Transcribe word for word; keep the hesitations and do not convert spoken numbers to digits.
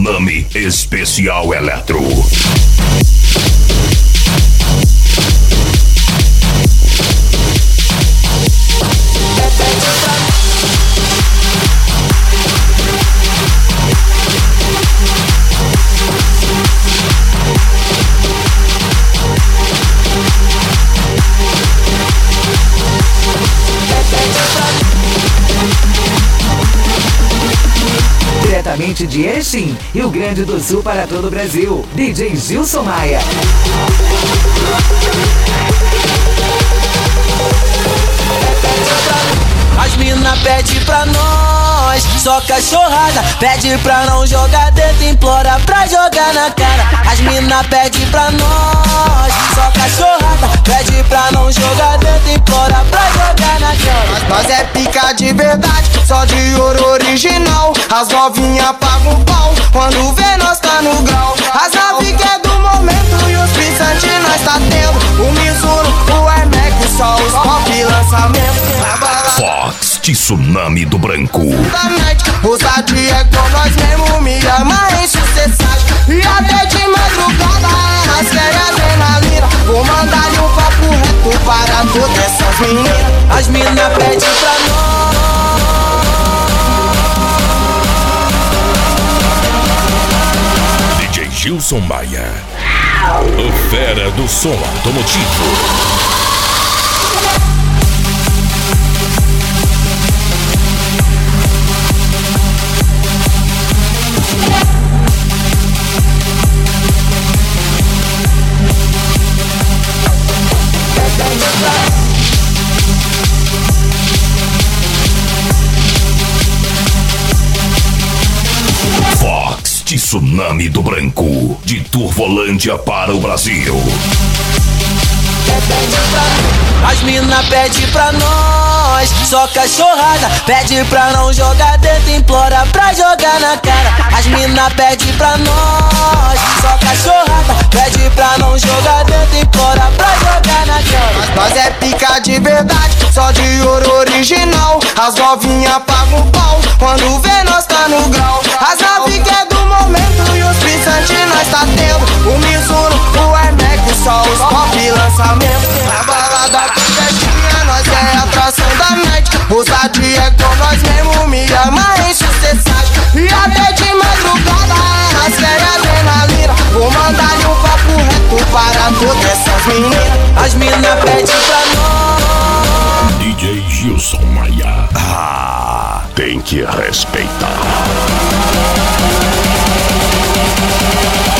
Tsunami Especial Eletro. Diretamente de Erechim, Rio Grande do Sul para todo o Brasil, D J Gilson Maia. As mina pede pra nós, só cachorrada. Pede pra não jogar dentro, implora pra jogar na cara. As mina pede pra nós, só cachorrada. Pede pra não jogar dentro, implora pra jogar na cara. Nós é pica de verdade, só de ouro original. As novinha pagam um pau, quando vê nós tá no grau. As novinha que é do momento e os pisantes nós tá tendo. O Mizuno, o Air Max, só os pop lançamento. Fox Tsunami do Branco. Ousadia com nós mesmo, me ama em sucessagem. E até de madrugada, nós querem adrenalina. Vou mandar-lhe um papo reto para todas essas meninas. As mina pede pra nós. D J Gilson Maia, o fera do som automotivo. Fox Tsunami do Branco, de Turvolândia para o Brasil. As mina pede pra nós, só cachorrada. Pede pra não jogar dentro, implora pra jogar na cara. As mina pede pra nós, só cachorrada. Pede pra não jogar dentro, implora pra jogar na cara. Nós é pica de verdade, só de ouro original. As novinha pagam um pau, quando vê nós tá no grau. As novinha que é do momento e os pisantes nós tá tendo. O Mizuno, o Air Max, só os pop lançamento. Na balada festinha, nós é a atração da noite. Ousadia com nós mesmo, me ama em sucessagem. E até de madrugada, nós querem adrenalina. Vou mandar-lhe um papo reto para todas essas meninas. As mina pede pra nós. D J Gilson Maia. Ah, tem que respeitar.